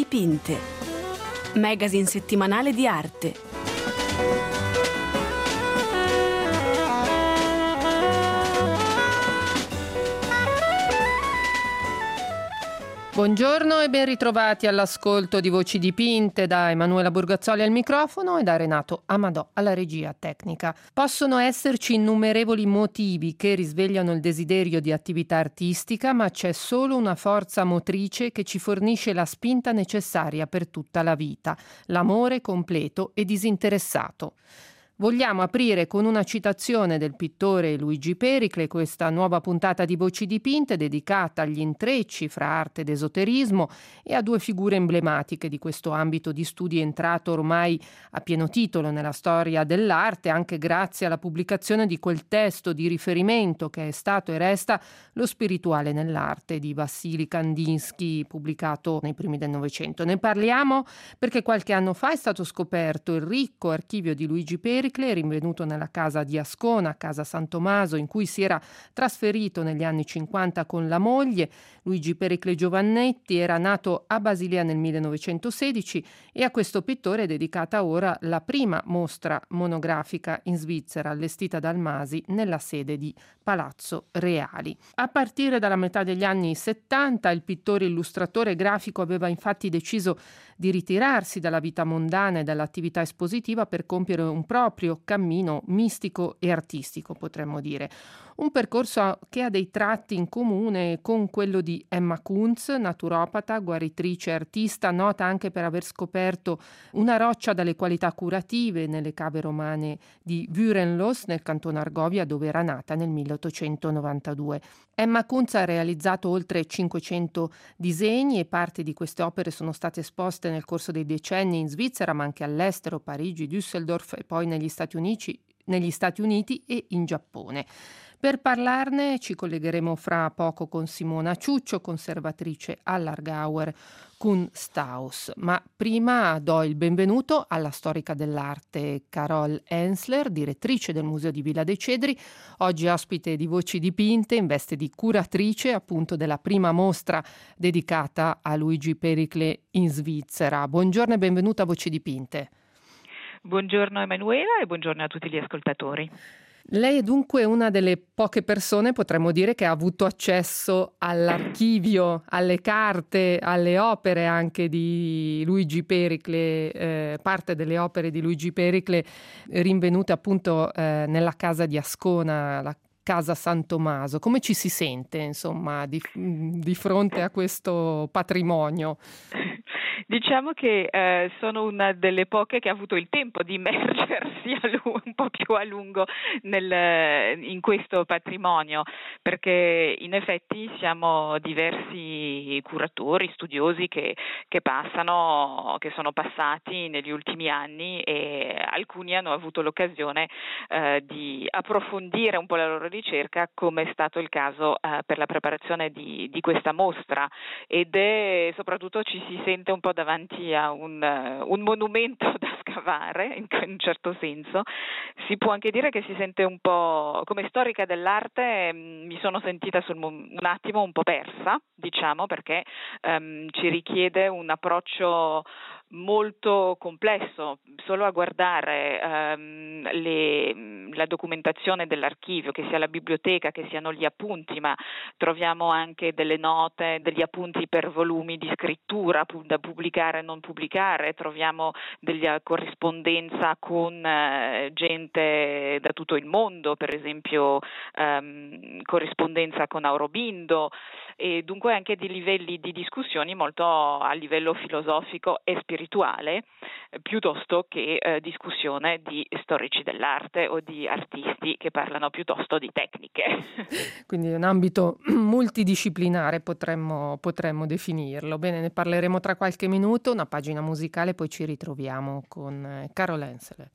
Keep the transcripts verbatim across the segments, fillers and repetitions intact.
dipinte, magazine settimanale di arte. Buongiorno e ben ritrovati all'ascolto di Voci Dipinte, da Emanuela Borgazzoli al microfono e da Renato Amadò alla regia tecnica. Possono esserci innumerevoli motivi che risvegliano il desiderio di attività artistica, ma c'è solo una forza motrice che ci fornisce la spinta necessaria per tutta la vita: l'amore completo e disinteressato. Vogliamo aprire con una citazione del pittore Luigi Pericle questa nuova puntata di Voci Dipinte, dedicata agli intrecci fra arte ed esoterismo e a due figure emblematiche di questo ambito di studi entrato ormai a pieno titolo nella storia dell'arte, anche grazie alla pubblicazione di quel testo di riferimento che è stato e resta Lo spirituale nell'arte di Vassili Kandinsky, pubblicato nei primi del Novecento. Ne parliamo perché qualche anno fa è stato scoperto il ricco archivio di Luigi Pericle, rinvenuto nella casa di Ascona, casa San Tommaso, in cui si era trasferito negli anni cinquanta con la moglie. Luigi Pericle Giovannetti era nato a Basilea nel millenovecentosedici e a questo pittore è dedicata ora la prima mostra monografica in Svizzera, allestita dal Masi nella sede di Palazzo Reali. A partire dalla metà degli anni settanta il pittore illustratore grafico aveva infatti deciso di ritirarsi dalla vita mondana e dall'attività espositiva per compiere un proprio cammino mistico e artistico, potremmo dire. Un percorso che ha dei tratti in comune con quello di Emma Kunz, naturopata, guaritrice e artista, nota anche per aver scoperto una roccia dalle qualità curative nelle cave romane di Würenlos, nel cantone Argovia, dove era nata nel milleottocentonovantadue. Emma Kunz ha realizzato oltre cinquecento disegni e parti di queste opere sono state esposte nel corso dei decenni in Svizzera, ma anche all'estero, Parigi, Düsseldorf e poi negli Stati Uniti, negli Stati Uniti e in Giappone. Per parlarne ci collegheremo fra poco con Simona Ciuccio, conservatrice all'Aargauer Kunsthaus. Ma prima do il benvenuto alla storica dell'arte Carol Hensler, direttrice del Museo di Villa dei Cedri, oggi ospite di Voci Dipinte in veste di curatrice appunto della prima mostra dedicata a Luigi Pericle in Svizzera. Buongiorno e benvenuta a Voci Dipinte. Buongiorno Emanuela e buongiorno a tutti gli ascoltatori. Lei è dunque una delle poche persone, potremmo dire, che ha avuto accesso all'archivio, alle carte, alle opere anche di Luigi Pericle, eh, parte delle opere di Luigi Pericle rinvenute appunto eh, nella casa di Ascona, la casa San Tommaso. Come ci si sente, insomma, di, di fronte a questo patrimonio? Diciamo che eh, sono una delle poche che ha avuto il tempo di immergersi a lu- un po' più a lungo nel, in questo patrimonio, perché in effetti siamo diversi curatori, studiosi che, che passano, che sono passati negli ultimi anni, e alcuni hanno avuto l'occasione eh, di approfondire un po' la loro ricerca, come è stato il caso eh, per la preparazione di, di questa mostra, ed è soprattutto ci si sente un po' davanti a un, uh, un monumento da scavare, in, in un certo senso. Si può anche dire che si sente un po', come storica dell'arte, mh, mi sono sentita sul, un attimo un po' persa, diciamo, perché um, ci richiede un approccio molto complesso. Solo a guardare um, le, la documentazione dell'archivio, che sia la biblioteca, che siano gli appunti, ma troviamo anche delle note, degli appunti per volumi di scrittura da pubblicare e non pubblicare, troviamo della corrispondenza con eh, gente da tutto il mondo, per esempio um, corrispondenza con Aurobindo, e dunque anche di livelli di discussioni molto a livello filosofico e spirituale, eh, piuttosto che eh, discussione di storici dell'arte o di artisti che parlano piuttosto di tecniche. Quindi è un ambito multidisciplinare, potremmo, potremmo definirlo. Bene, ne parleremo tra qualche minuto, una pagina musicale, poi ci ritroviamo con Carol Hensler.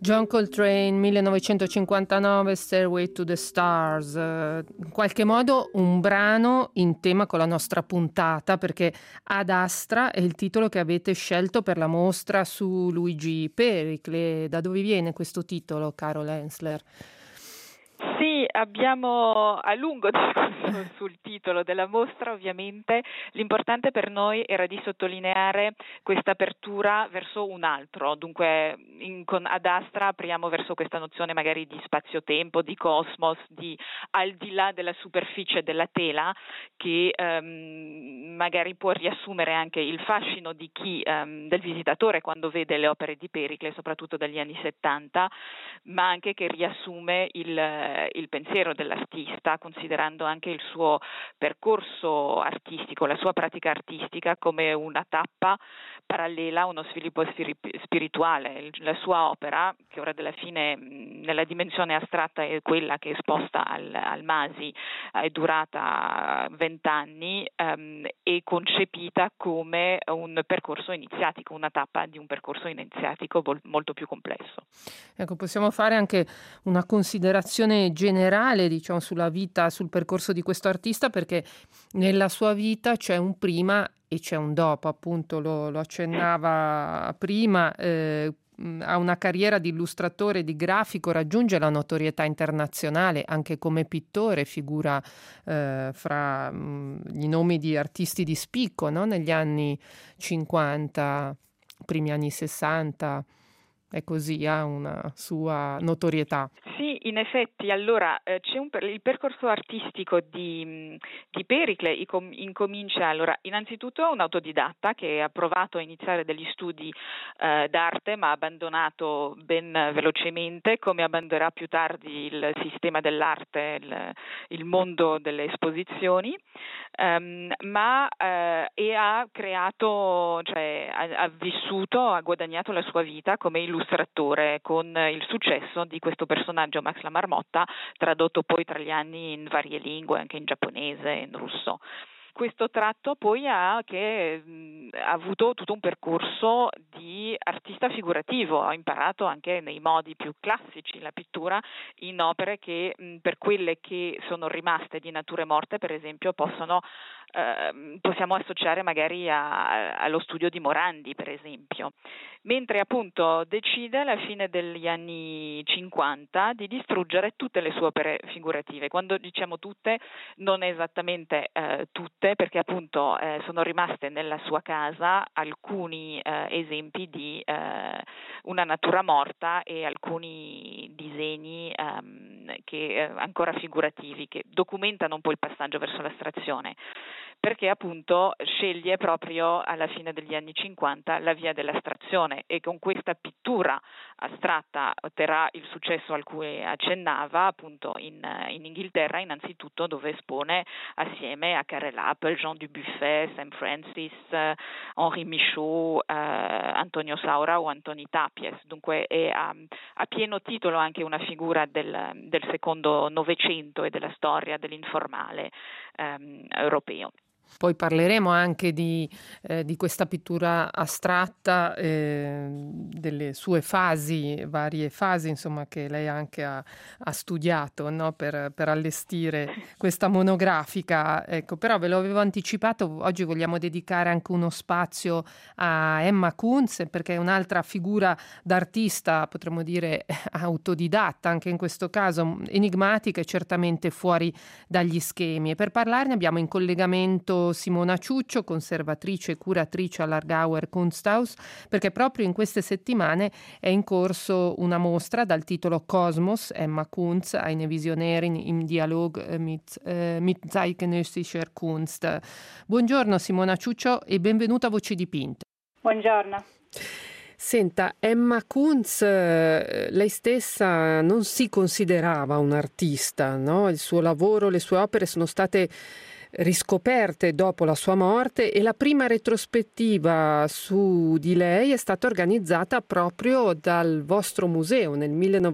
John Coltrane, millenovecentocinquantanove, Stairway to the Stars, eh, in qualche modo un brano in tema con la nostra puntata, perché Ad Astra è il titolo che avete scelto per la mostra su Luigi Pericle. Da dove viene questo titolo, Carol Hensler? Sì, abbiamo a lungo discusso sul titolo della mostra, ovviamente. L'importante per noi era di sottolineare questa apertura verso un altro, dunque in, con Ad Astra apriamo verso questa nozione magari di spazio-tempo, di cosmos, di al di là della superficie della tela, che ehm, magari può riassumere anche il fascino di chi, ehm, del visitatore quando vede le opere di Pericle, soprattutto dagli anni settanta, ma anche che riassume il il pensiero dell'artista, considerando anche il suo percorso artistico, la sua pratica artistica come una tappa parallela a uno sviluppo spirituale. La sua opera, che ora della fine nella dimensione astratta è quella che è esposta al, al Masi, è durata vent'anni, ehm, è concepita come un percorso iniziatico, una tappa di un percorso iniziatico molto più complesso. Ecco, possiamo fare anche una considerazione generale, diciamo, sulla vita, sul percorso di questo artista, perché nella sua vita c'è un prima e c'è un dopo, appunto lo, lo accennava prima. Eh, ha una carriera di illustratore, di grafico, raggiunge la notorietà internazionale anche come pittore, figura eh, fra mh, gli nomi di artisti di spicco, no? Negli anni cinquanta, primi anni sessanta. È così, ha una sua notorietà. Sì, in effetti, allora eh, c'è un, il percorso artistico di, di Pericle incomincia, allora, innanzitutto un autodidatta che ha provato a iniziare degli studi eh, d'arte, ma ha abbandonato ben velocemente, come abbandonerà più tardi il sistema dell'arte, il, il mondo delle esposizioni, um, ma eh, e ha creato, cioè ha, ha vissuto, ha guadagnato la sua vita come illustratore con il successo di questo personaggio Max la Marmotta, tradotto poi tra gli anni in varie lingue, anche in giapponese e in russo. Questo tratto poi ha, che, mh, ha avuto tutto un percorso di artista figurativo, ha imparato anche nei modi più classici la pittura in opere che mh, per quelle che sono rimaste di nature morte, per esempio, possono, eh, possiamo associare magari a, a, allo studio di Morandi, per esempio. Mentre appunto decide alla fine degli anni cinquanta di distruggere tutte le sue opere figurative. Quando diciamo tutte, non esattamente eh, tutte, perché appunto eh, sono rimaste nella sua casa alcuni eh, esempi di eh, una natura morta e alcuni disegni ehm, che eh, ancora figurativi, che documentano un po' il passaggio verso l'astrazione, perché appunto sceglie proprio alla fine degli anni cinquanta la via dell'astrazione e con questa pittura astratta otterrà il successo al cui accennava appunto in, in Inghilterra, innanzitutto, dove espone assieme a Karel Appel, Jean Dubuffet, Sam Francis, eh, Henri Michaud, eh, Antonio Saura o Antoni Tapies. Dunque è a, a pieno titolo anche una figura del, del secondo Novecento e della storia dell'informale ehm, europeo. Poi parleremo anche di, eh, di questa pittura astratta, eh, delle sue fasi, varie fasi, insomma, che lei anche ha, ha studiato, no? per, per allestire questa monografica. Ecco, però ve lo avevo anticipato, oggi vogliamo dedicare anche uno spazio a Emma Kunz, perché è un'altra figura d'artista, potremmo dire autodidatta, anche in questo caso enigmatica e certamente fuori dagli schemi. E per parlarne abbiamo in collegamento Simona Ciuccio, conservatrice e curatrice all'Aargauer Kunsthaus, perché proprio in queste settimane è in corso una mostra dal titolo Cosmos, Emma Kunz, eine Visionärin im Dialog mit, eh, mit zeitgenössischer Kunst. Buongiorno Simona Ciuccio e benvenuta a Voci Dipinte. Buongiorno. Senta, Emma Kunz, lei stessa non si considerava un'artista, no? Il suo lavoro, le sue opere sono state riscoperte dopo la sua morte e la prima retrospettiva su di lei è stata organizzata proprio dal vostro museo nel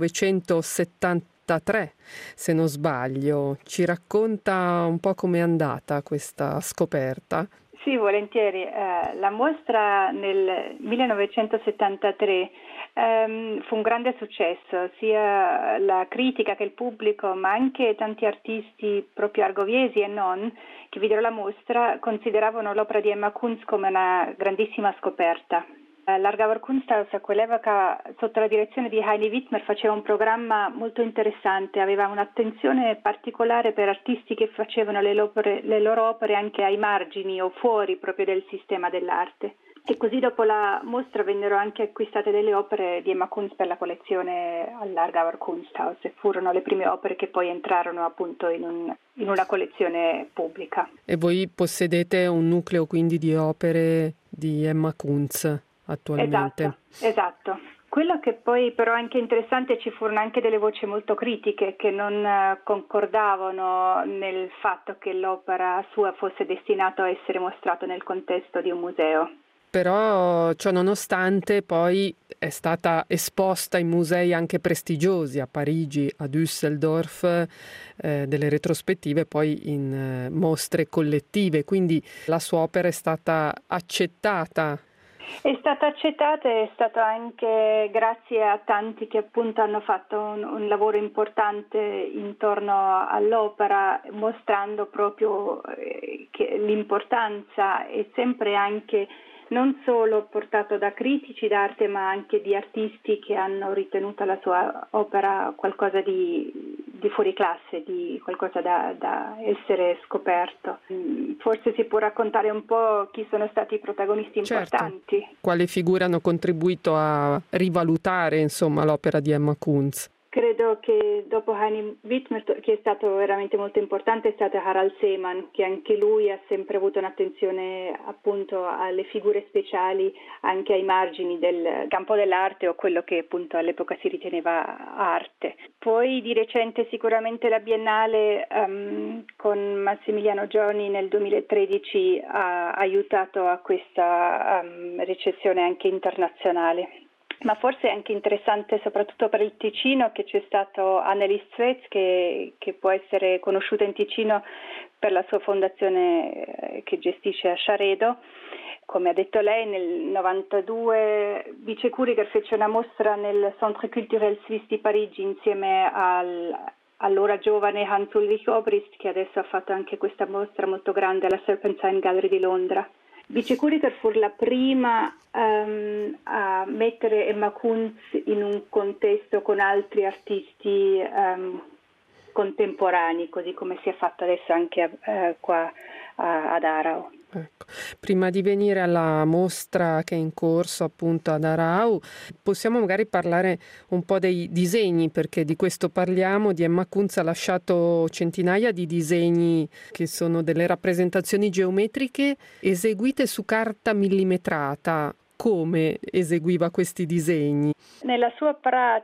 millenovecentosettantatré, se non sbaglio. Ci racconta un po' com'è andata questa scoperta? Sì, volentieri. Eh, la mostra nel millenovecentosettantatré ehm, fu un grande successo, sia la critica che il pubblico, ma anche tanti artisti proprio argoviesi e non, che videro la mostra, consideravano l'opera di Emma Kunz come una grandissima scoperta. L'Aargauer Kunsthaus a quell'epoca, sotto la direzione di Heini Wittmer, faceva un programma molto interessante, aveva un'attenzione particolare per artisti che facevano le, opere, le loro opere anche ai margini o fuori proprio del sistema dell'arte. E così dopo la mostra vennero anche acquistate delle opere di Emma Kunz per la collezione all'Aargauer Kunsthaus e furono le prime opere che poi entrarono appunto in, un, in una collezione pubblica. E voi possedete un nucleo quindi di opere di Emma Kunz attualmente? Esatto, esatto. Quello che poi però è anche interessante, ci furono anche delle voci molto critiche che non concordavano nel fatto che l'opera sua fosse destinata a essere mostrata nel contesto di un museo. Però ciò nonostante poi è stata esposta in musei anche prestigiosi, a Parigi, a Düsseldorf, eh, delle retrospettive poi in eh, mostre collettive, quindi la sua opera è stata accettata. È stata accettata e è stato anche grazie a tanti che appunto hanno fatto un, un lavoro importante intorno all'opera, mostrando proprio eh, che l'importanza è sempre anche non solo portato da critici d'arte, ma anche di artisti che hanno ritenuto la sua opera qualcosa di, di fuori classe, di qualcosa da, da essere scoperto. Forse si può raccontare un po' chi sono stati i protagonisti importanti. Certo. Quali figure hanno contribuito a rivalutare, insomma, l'opera di Emma Kunz? Credo che dopo Heini Wittmer, che è stato veramente molto importante, è stato Harald Seemann, che anche lui ha sempre avuto un'attenzione appunto alle figure speciali, anche ai margini del campo dell'arte o quello che appunto all'epoca si riteneva arte. Poi di recente sicuramente la Biennale um, con Massimiliano Gioni nel duemilatredici ha aiutato a questa um, ricezione anche internazionale. Ma forse è anche interessante soprattutto per il Ticino che c'è stato Annelies Zwetz che, che può essere conosciuta in Ticino per la sua fondazione che gestisce a Sciaredo. Come ha detto lei, nel novantadue Vice Kuriger fece una mostra nel Centre Culturel Suisse di Parigi insieme al allora giovane Hans-Ulrich Obrist, che adesso ha fatto anche questa mostra molto grande alla Serpentine Gallery di Londra. Vice Kuriger fu la prima um, a mettere Emma Kunz in un contesto con altri artisti um, contemporanei, così come si è fatto adesso anche uh, qua uh, ad Aarau. Ecco. Prima di venire alla mostra che è in corso appunto ad Aarau, possiamo magari parlare un po' dei disegni, perché di questo parliamo. Di Emma Kunz ha lasciato centinaia di disegni che sono delle rappresentazioni geometriche eseguite su carta millimetrata. Come eseguiva questi disegni? Nella sua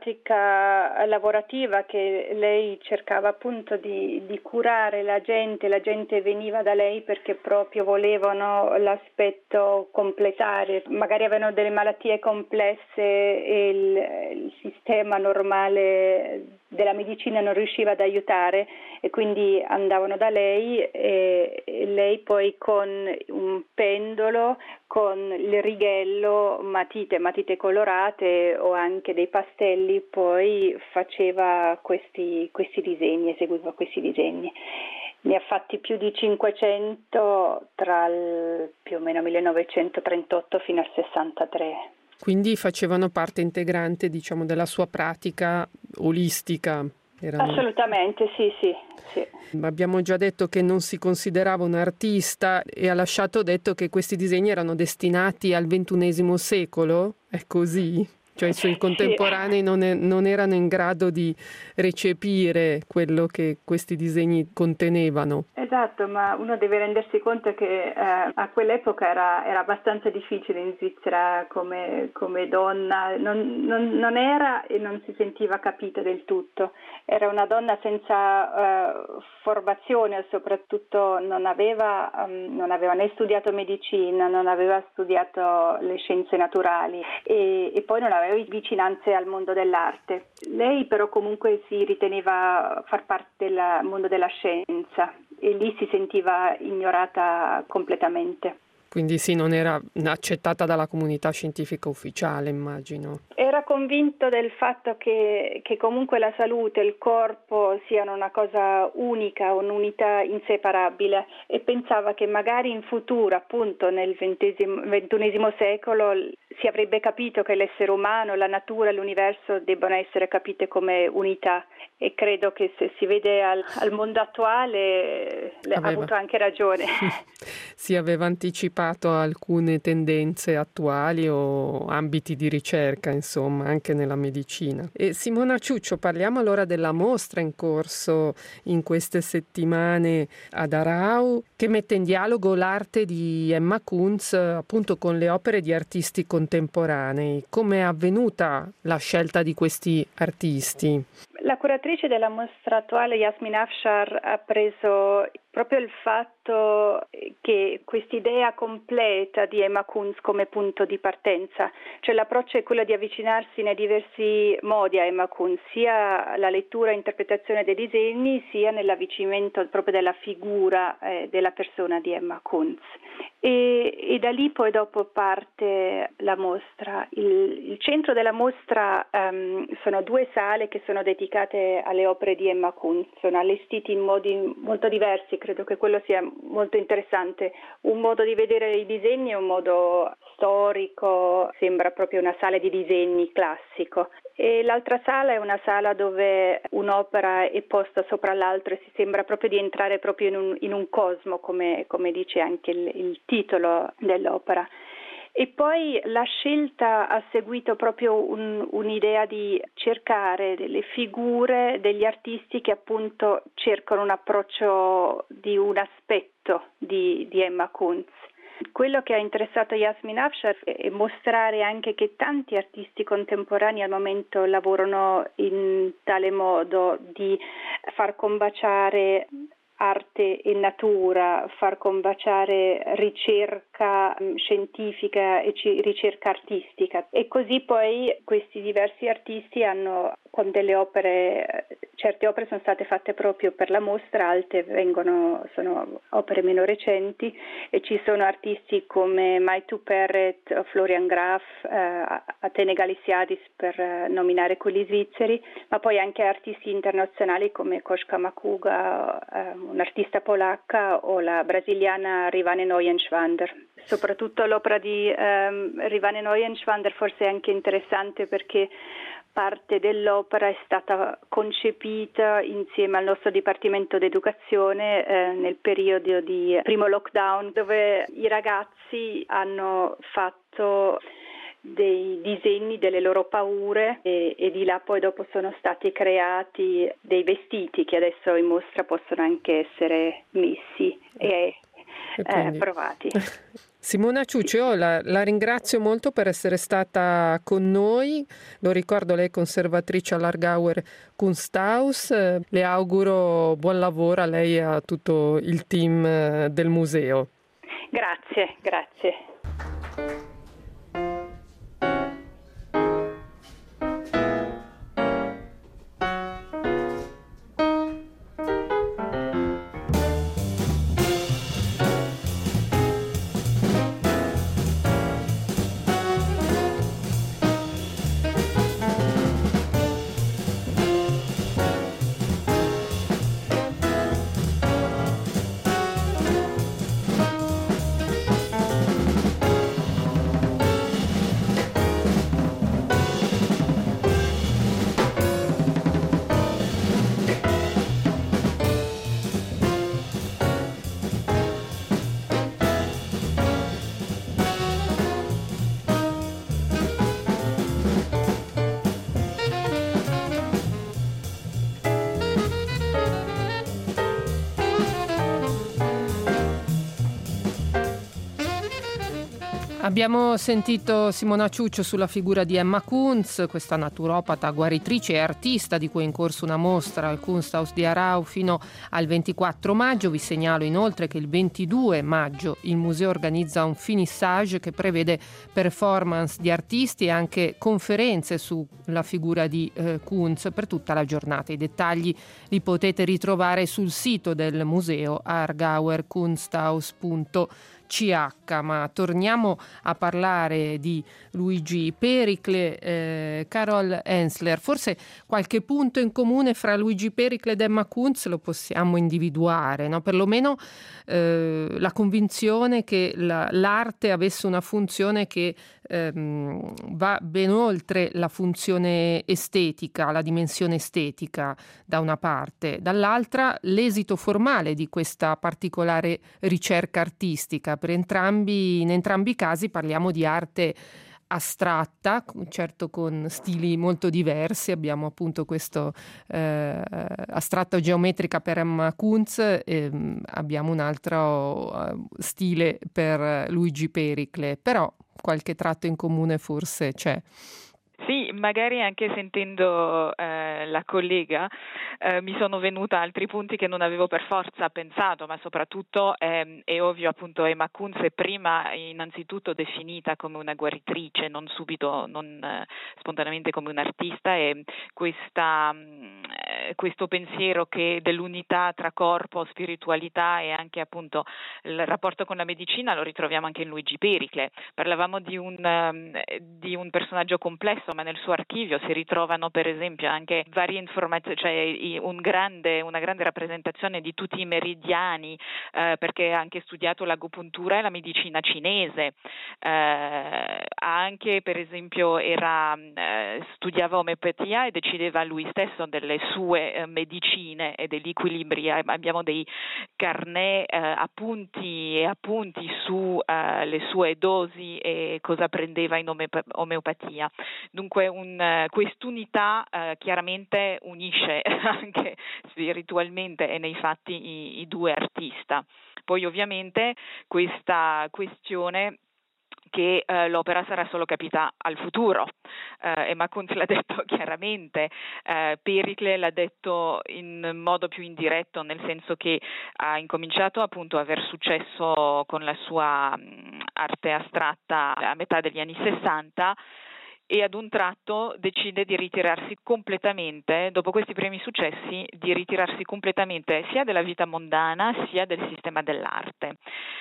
pratica lavorativa, che lei cercava appunto di, di curare la gente, la gente veniva da lei perché proprio volevano l'aspetto completare, magari avevano delle malattie complesse e il, il sistema normale della medicina non riusciva ad aiutare e quindi andavano da lei e, e lei poi con un pendolo, con il righello, matite, matite colorate o anche dei pastelli, poi faceva questi, questi disegni, eseguiva questi disegni. Ne ha fatti più di cinquecento tra il più o meno millenovecentotrentotto fino al sessantatré. Quindi facevano parte integrante, diciamo, della sua pratica olistica. Erano... Assolutamente, sì, sì, sì. Abbiamo già detto che non si considerava un artista e ha lasciato detto che questi disegni erano destinati al ventunesimo secolo. È così? Cioè i suoi contemporanei sì. non, è, non erano in grado di recepire quello che questi disegni contenevano. Esatto, ma uno deve rendersi conto che eh, a quell'epoca era, era abbastanza difficile in Svizzera come, come donna, non, non, non era e non si sentiva capita del tutto. Era una donna senza eh, formazione, soprattutto non aveva, um, non aveva né studiato medicina, non aveva studiato le scienze naturali e, e poi non aveva vicinanze al mondo dell'arte. Lei però comunque si riteneva far parte del mondo della scienza e lì si sentiva ignorata completamente. Quindi sì, non era accettata dalla comunità scientifica ufficiale, immagino. Era convinto del fatto che, che comunque la salute e il corpo siano una cosa unica, un'unità inseparabile, e pensava che magari in futuro, appunto nel ventunesimo secolo, si avrebbe capito che l'essere umano, la natura e l'universo debbano essere capite come unità, e credo che se si vede al, al mondo attuale aveva. ha avuto anche ragione. Si aveva anticipato alcune tendenze attuali o ambiti di ricerca, insomma, anche nella medicina. E Simona Ciuccio, parliamo allora della mostra in corso in queste settimane ad Aarau, che mette in dialogo l'arte di Emma Kunz appunto con le opere di artisti contemporanei. Come è avvenuta la scelta di questi artisti? La curatrice della mostra attuale, Yasmin Afshar, ha preso proprio il fatto che quest'idea completa di Emma Kunz come punto di partenza, cioè l'approccio è quello di avvicinarsi nei diversi modi a Emma Kunz, sia la lettura e interpretazione dei disegni, sia nell'avvicinamento proprio della figura eh, della persona di Emma Kunz. E, e da lì poi dopo parte la mostra. Il, il centro della mostra um, sono due sale che sono dedicate alle opere di Emma Kunz, sono allestiti in modi molto diversi, credo che quello sia molto interessante, un modo di vedere i disegni è un modo storico, sembra proprio una sala di disegni classico, e l'altra sala è una sala dove un'opera è posta sopra l'altra e si sembra proprio di entrare proprio in un, in un cosmo, come, come dice anche il, il titolo dell'opera. E poi la scelta ha seguito proprio un, un'idea di cercare delle figure degli artisti che appunto cercano un approccio di un aspetto di, di Emma Kunz. Quello che ha interessato Yasmin Afshar è mostrare anche che tanti artisti contemporanei al momento lavorano in tale modo di far combaciare arte e natura, far combaciare ricerca scientifica e ricerca artistica, e così poi questi diversi artisti hanno con delle opere, certe opere sono state fatte proprio per la mostra, altre vengono, sono opere meno recenti, e ci sono artisti come Maitu Perret, Florian Graf, eh, Atene Galissiadis per eh, nominare quelli svizzeri, ma poi anche artisti internazionali come Koszka Makuga, eh, un'artista polacca, o la brasiliana Rivane Neuenschwander. Soprattutto l'opera di eh, Rivane Neuenschwander forse è anche interessante perché parte dell'opera è stata concepita insieme al nostro Dipartimento d'Educazione eh, nel periodo di primo lockdown, dove i ragazzi hanno fatto dei disegni delle loro paure e, e di là poi dopo sono stati creati dei vestiti che adesso in mostra possono anche essere messi e, e quindi... eh, provati. Simona Ciuccio, la, la ringrazio molto per essere stata con noi. Lo ricordo, lei è conservatrice all'Aargauer Kunsthaus. Le auguro buon lavoro a lei e a tutto il team del museo. Grazie, grazie. Abbiamo sentito Simona Ciuccio sulla figura di Emma Kunz, questa naturopata, guaritrice e artista di cui è in corso una mostra al Kunsthaus di Aarau fino al ventiquattro maggio. Vi segnalo inoltre che il ventidue maggio il museo organizza un finissage che prevede performance di artisti e anche conferenze sulla figura di eh, Kunz per tutta la giornata. I dettagli li potete ritrovare sul sito del museo aargauer kunsthaus punto C H. Ma torniamo a parlare di Luigi Pericle. eh, Carol Hensler, forse qualche punto in comune fra Luigi Pericle ed Emma Kunz lo possiamo individuare, no? Perlomeno eh, la convinzione che la, l'arte avesse una funzione che ehm, va ben oltre la funzione estetica, la dimensione estetica da una parte, dall'altra l'esito formale di questa particolare ricerca artistica. Per entrambi, in entrambi i casi parliamo di arte astratta, certo con stili molto diversi. Abbiamo appunto questo eh, astratto geometrica per Emma Kunz, e abbiamo un altro uh, stile per Luigi Pericle, però qualche tratto in comune forse c'è. Sì, magari anche sentendo eh, la collega eh, mi sono venuta altri punti che non avevo per forza pensato, ma soprattutto eh, è ovvio, appunto, Emma Kunz è prima innanzitutto definita come una guaritrice, non subito, non eh, spontaneamente come un'artista, e questa, eh, questo pensiero che dell'unità tra corpo, spiritualità e anche appunto il rapporto con la medicina lo ritroviamo anche in Luigi Pericle. Parlavamo di un, um, di un personaggio complesso, ma nel suo archivio si ritrovano per esempio anche varie informazioni, cioè un grande, una grande rappresentazione di tutti i meridiani, eh, perché ha anche studiato l'agopuntura e la medicina cinese, eh, anche per esempio era, eh, studiava omeopatia e decideva lui stesso delle sue eh, medicine e degli equilibri. Abbiamo dei carnet, eh, appunti e appunti su eh, le sue dosi e cosa prendeva in omeop- omeopatia. Dunque un, quest'unità eh, chiaramente unisce anche spiritualmente e nei fatti i, i due artista. Poi ovviamente questa questione che eh, l'opera sarà solo capita al futuro. Eh, Emma Kunz l'ha detto chiaramente, eh, Pericle l'ha detto in modo più indiretto, nel senso che ha incominciato appunto a aver successo con la sua mh, arte astratta a metà degli anni sessanta, e ad un tratto decide di ritirarsi completamente, dopo questi primi successi, di ritirarsi completamente sia dalla vita mondana sia del sistema dell'arte.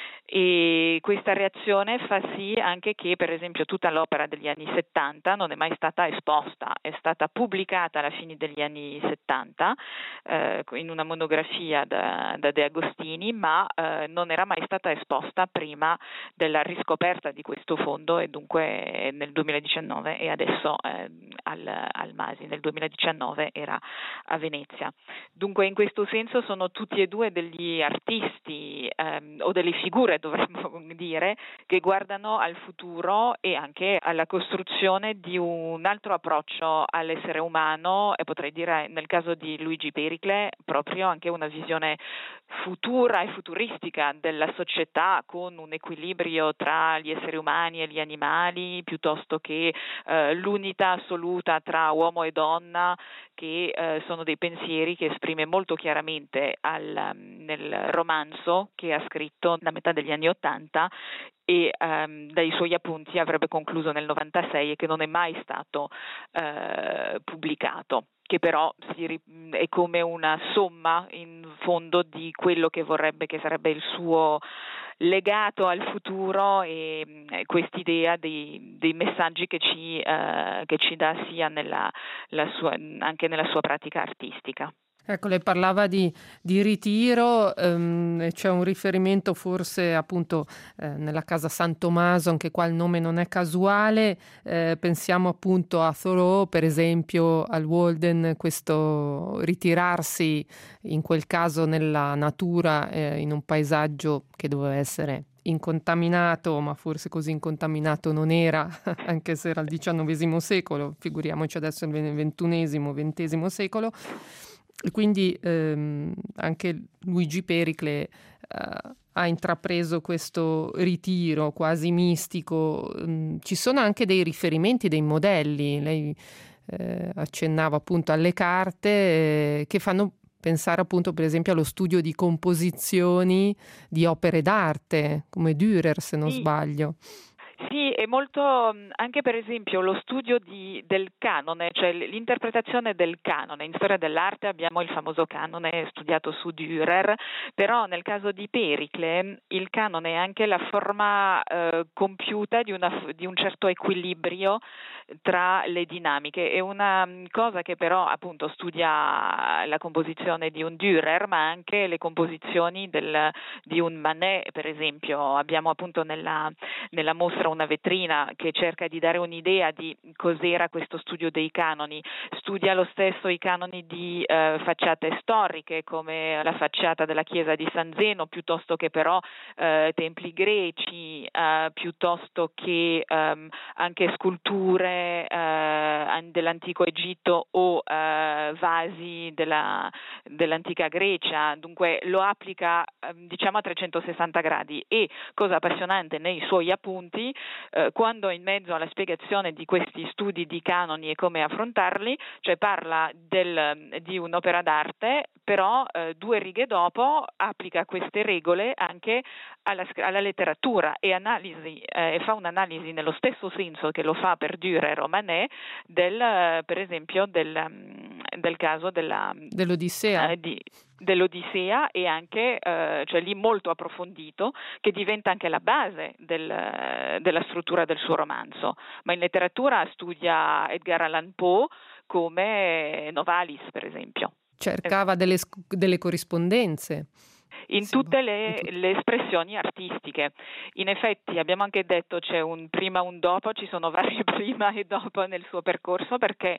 E questa reazione fa sì anche che per esempio tutta l'opera degli anni settanta non è mai stata esposta, è stata pubblicata alla fine degli anni settanta eh, in una monografia da, da De Agostini, ma eh, non era mai stata esposta prima della riscoperta di questo fondo, e dunque nel duemiladiciannove, e adesso eh, al, al Masi nel duemiladiciannove era a Venezia. Dunque in questo senso sono tutti e due degli artisti ehm, o delle figure, dovremmo dire, che guardano al futuro e anche alla costruzione di un altro approccio all'essere umano, e potrei dire nel caso di Luigi Pericle proprio anche una visione futura e futuristica della società, con un equilibrio tra gli esseri umani e gli animali, piuttosto che eh, l'unità assoluta tra uomo e donna, che eh, sono dei pensieri che esprime molto chiaramente al, nel romanzo che ha scritto da metà degli anni Ottanta, e um, dai suoi appunti avrebbe concluso nel novantasei, e che non è mai stato uh, pubblicato, che però si, è come una somma in fondo di quello che vorrebbe, che sarebbe il suo legato al futuro, e, e quest'idea dei, dei messaggi che ci, uh, che ci dà sia nella, la sua, anche nella sua pratica artistica. Ecco, lei parlava di, di ritiro, ehm, c'è un riferimento forse appunto eh, nella casa San Tommaso, anche qua il nome non è casuale, eh, pensiamo appunto a Thoreau, per esempio al Walden, questo ritirarsi in quel caso nella natura, eh, in un paesaggio che doveva essere incontaminato, ma forse così incontaminato non era, anche se era il diciannovesimo secolo, figuriamoci adesso il ventunesimo, ventesimo secolo. Quindi ehm, anche Luigi Pericle eh, ha intrapreso questo ritiro quasi mistico. Mm, ci sono anche dei riferimenti, dei modelli, lei eh, accennava appunto alle carte eh, che fanno pensare appunto per esempio allo studio di composizioni di opere d'arte, come Dürer se non sì. sbaglio. Sì, è molto, anche per esempio lo studio di, del canone, cioè l'interpretazione del canone. In storia dell'arte abbiamo il famoso canone studiato su Dürer, però nel caso di Pericle il canone è anche la forma eh, compiuta di, una, di un certo equilibrio tra le dinamiche. È una cosa che però appunto studia la composizione di un Dürer, ma anche le composizioni del, di un Manet, per esempio. Abbiamo appunto nella, nella mostra una vetrina che cerca di dare un'idea di cos'era questo studio dei canoni. Studia lo stesso i canoni di eh, facciate storiche, come la facciata della chiesa di San Zeno, piuttosto che però eh, templi greci, eh, piuttosto che ehm, anche sculture eh, dell'antico Egitto o eh, vasi della, dell'antica Grecia. Dunque lo applica eh, diciamo a trecentosessanta gradi, e cosa appassionante nei suoi appunti, eh, quando in mezzo alla spiegazione di questi studi di canoni e come affrontarli, cioè parla del, di un'opera d'arte, però eh, due righe dopo applica queste regole anche alla, alla letteratura e analisi, eh, fa un'analisi nello stesso senso che lo fa per Dürer o Manet del, per esempio del, del caso della, dell'Odissea. Eh, di, dell'Odissea e anche, eh, cioè lì molto approfondito, che diventa anche la base del, della struttura del suo romanzo. Ma in letteratura studia Edgar Allan Poe come Novalis, per esempio. Cercava delle, delle corrispondenze. In Sì, tutte in le, tut- le espressioni artistiche. In effetti abbiamo anche detto c'è un prima e un dopo, ci sono vari prima e dopo nel suo percorso, perché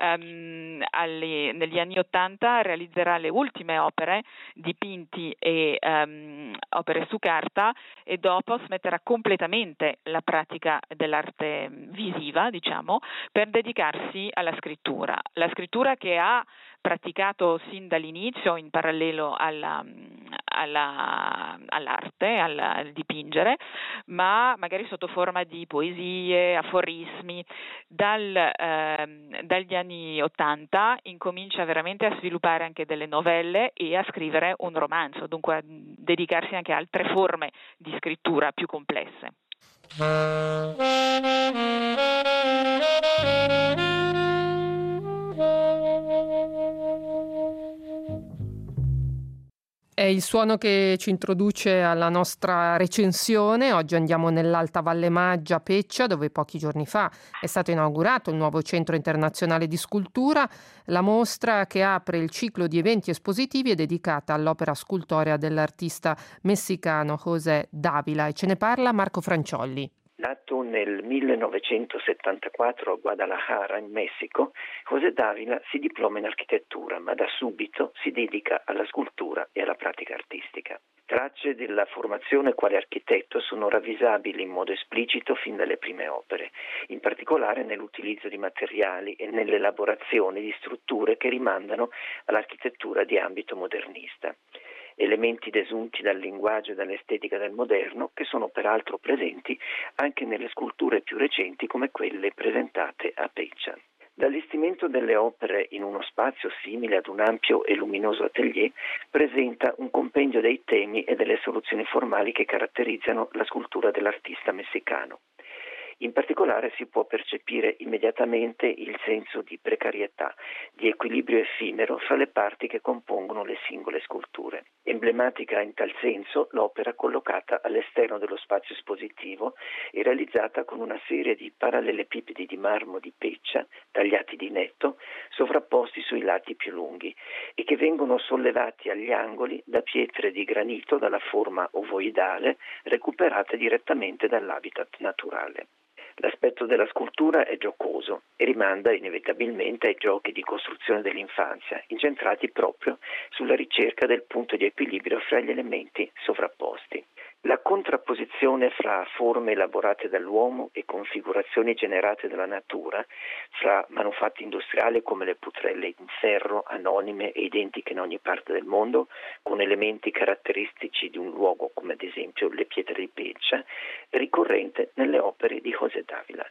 um, alle, negli anni Ottanta realizzerà le ultime opere, dipinti e um, opere su carta, e dopo smetterà completamente la pratica dell'arte visiva, diciamo, per dedicarsi alla scrittura. La scrittura che ha praticato sin dall'inizio in parallelo alla, alla, all'arte, al, al dipingere, ma magari sotto forma di poesie, aforismi. Dal, eh, dagli anni Ottanta incomincia veramente a sviluppare anche delle novelle e a scrivere un romanzo, dunque a dedicarsi anche a altre forme di scrittura più complesse. È il suono che ci introduce alla nostra recensione. Oggi andiamo nell'Alta Valle Maggia a Peccia, dove pochi giorni fa è stato inaugurato il nuovo Centro Internazionale di Scultura. La mostra, che apre il ciclo di eventi espositivi, è dedicata all'opera scultorea dell'artista messicano José Dávila, e ce ne parla Marco Franciolli. Nato nel millenovecentosettantaquattro a Guadalajara, in Messico, José Dávila si diploma in architettura, ma da subito si dedica alla scultura e alla pratica artistica. Tracce della formazione quale architetto sono ravvisabili in modo esplicito fin dalle prime opere, in particolare nell'utilizzo di materiali e nell'elaborazione di strutture che rimandano all'architettura di ambito modernista. Elementi desunti dal linguaggio e dall'estetica del moderno, che sono peraltro presenti anche nelle sculture più recenti come quelle presentate a Peccia. L'allestimento delle opere in uno spazio simile ad un ampio e luminoso atelier presenta un compendio dei temi e delle soluzioni formali che caratterizzano la scultura dell'artista messicano. In particolare si può percepire immediatamente il senso di precarietà, di equilibrio effimero fra le parti che compongono le singole sculture. Emblematica in tal senso l'opera collocata all'esterno dello spazio espositivo e realizzata con una serie di parallelepipedi di marmo di Peccia, tagliati di netto, sovrapposti sui lati più lunghi, e che vengono sollevati agli angoli da pietre di granito dalla forma ovoidale recuperate direttamente dall'habitat naturale. L'aspetto della scultura è giocoso e rimanda inevitabilmente ai giochi di costruzione dell'infanzia, incentrati proprio sulla ricerca del punto di equilibrio fra gli elementi sovrapposti. La contrapposizione fra forme elaborate dall'uomo e configurazioni generate dalla natura, fra manufatti industriali come le putrelle in ferro, anonime e identiche in ogni parte del mondo, con elementi caratteristici di un luogo come ad esempio le pietre di Peccia, è ricorrente nelle opere di José Dávila.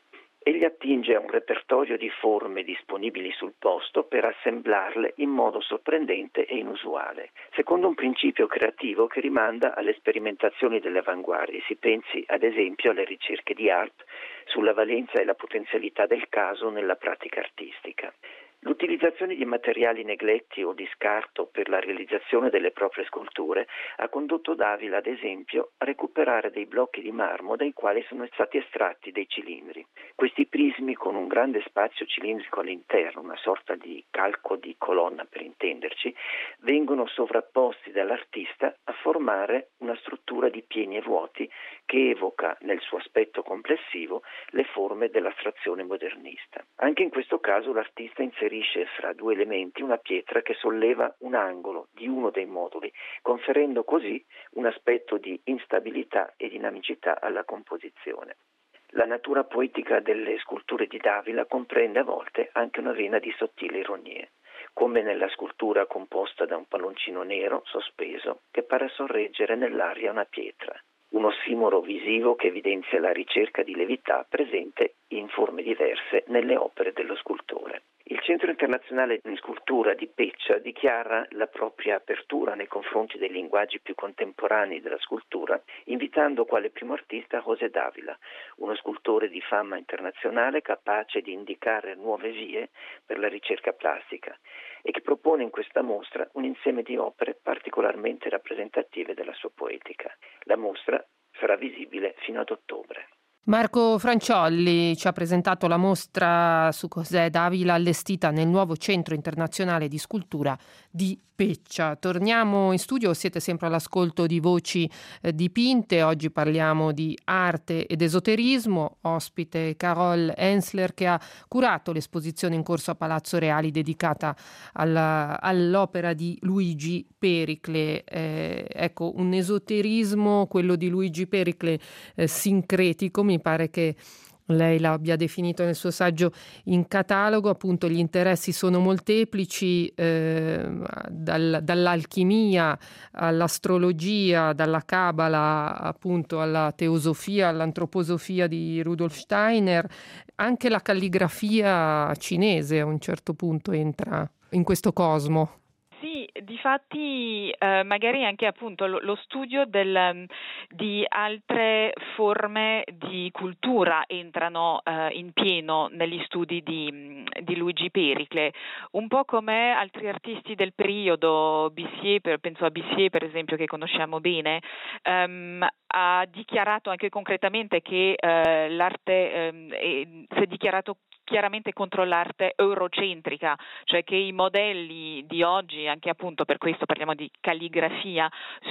Egli attinge a un repertorio di forme disponibili sul posto per assemblarle in modo sorprendente e inusuale, secondo un principio creativo che rimanda alle sperimentazioni delle avanguardie. Si pensi ad esempio alle ricerche di Arp sulla valenza e la potenzialità del caso nella pratica artistica. L'utilizzazione di materiali negletti o di scarto per la realizzazione delle proprie sculture ha condotto Davila, ad esempio, a recuperare dei blocchi di marmo dai quali sono stati estratti dei cilindri. Questi prismi, con un grande spazio cilindrico all'interno, una sorta di calco di colonna per intenderci, vengono sovrapposti dall'artista a formare una struttura di pieni e vuoti che evoca nel suo aspetto complessivo le forme dell'astrazione modernista. Anche in questo caso l'artista inserisce fra due elementi una pietra che solleva un angolo di uno dei moduli, conferendo così un aspetto di instabilità e dinamicità alla composizione. La natura poetica delle sculture di Davila comprende a volte anche una vena di sottili ironie, come nella scultura composta da un palloncino nero sospeso che pare sorreggere nell'aria una pietra. Un ossimoro visivo che evidenzia la ricerca di levità presente in forme diverse nelle opere dello scultore. Il Centro Internazionale di Scultura di Peccia dichiara la propria apertura nei confronti dei linguaggi più contemporanei della scultura, invitando quale primo artista José Davila, uno scultore di fama internazionale capace di indicare nuove vie per la ricerca plastica e che propone in questa mostra un insieme di opere particolarmente rappresentative della sua poetica. La mostra sarà visibile fino ad ottobre. Marco Franciolli ci ha presentato la mostra su José Davila allestita nel nuovo Centro Internazionale di Scultura di Peccia. Torniamo in studio, siete sempre all'ascolto di Voci eh, dipinte. Oggi parliamo di arte ed esoterismo. Ospite Carol Hensler, che ha curato l'esposizione in corso a Palazzo Reali dedicata alla, all'opera di Luigi Pericle. Eh, ecco, un esoterismo, quello di Luigi Pericle, eh, sincretico. Mi pare che lei l'abbia definito nel suo saggio in catalogo. Appunto, gli interessi sono molteplici, eh, dal, dall'alchimia all'astrologia, dalla cabala appunto alla teosofia, all'antroposofia di Rudolf Steiner. Anche la calligrafia cinese a un certo punto entra in questo cosmo. Sì, difatti eh, magari anche appunto lo, lo studio del, di altre forme di cultura entrano eh, in pieno negli studi di, di Luigi Pericle, un po' come altri artisti del periodo. Bissier, per, penso a Bissier per esempio, che conosciamo bene, ehm, ha dichiarato anche concretamente che eh, l'arte ehm, è, si è dichiarato chiaramente contro l'arte eurocentrica, cioè che i modelli di oggi, anche appunto per questo parliamo di calligrafia,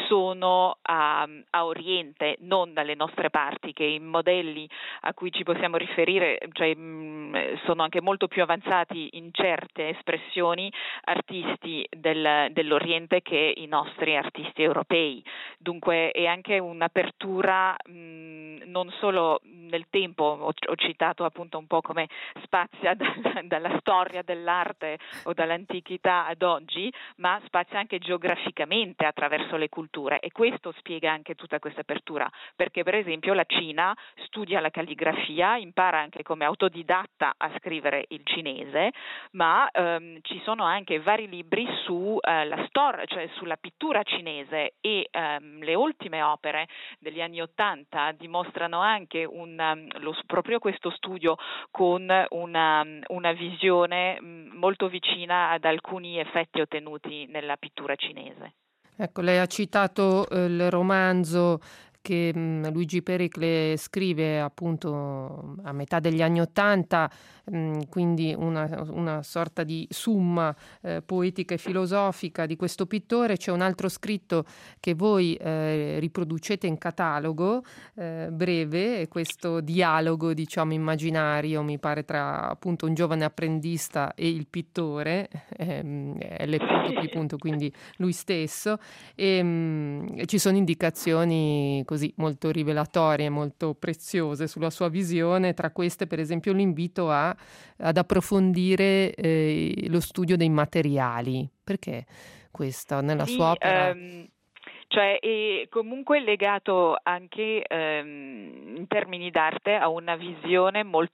sono a, a Oriente, non dalle nostre parti, che i modelli a cui ci possiamo riferire, cioè, mh, sono anche molto più avanzati in certe espressioni artisti del, dell'Oriente che i nostri artisti europei. Dunque è anche un'apertura mh, non solo nel tempo, ho, ho citato appunto un po' come spazia dalla, dalla storia dell'arte o dall'antichità ad oggi, ma spazia anche geograficamente attraverso le culture, e questo spiega anche tutta questa apertura, perché per esempio la Cina studia la calligrafia, impara anche come autodidatta a scrivere il cinese, ma ehm, ci sono anche vari libri su eh, la storia, cioè sulla pittura cinese, e ehm, le ultime opere degli anni Ottanta dimostrano anche un, um, lo, proprio questo studio con una, una visione molto vicina ad alcuni effetti ottenuti nella pittura cinese. Ecco, lei ha citato eh, il romanzo che mh, Luigi Pericle scrive appunto a metà degli anni Ottanta, quindi una, una sorta di summa eh, poetica e filosofica di questo pittore. C'è un altro scritto che voi eh, riproducete in catalogo, eh, breve, e questo dialogo, diciamo, immaginario, mi pare, tra appunto un giovane apprendista e il pittore, ehm, L. Punto, quindi lui stesso, e mh, ci sono indicazioni così molto rivelatorie, molto preziose sulla sua visione. Tra queste, per esempio, l'invito a ad approfondire eh, lo studio dei materiali. Perché questo nella sì, sua opera? Um... Cioè è comunque legato anche ehm, in termini d'arte a una visione molto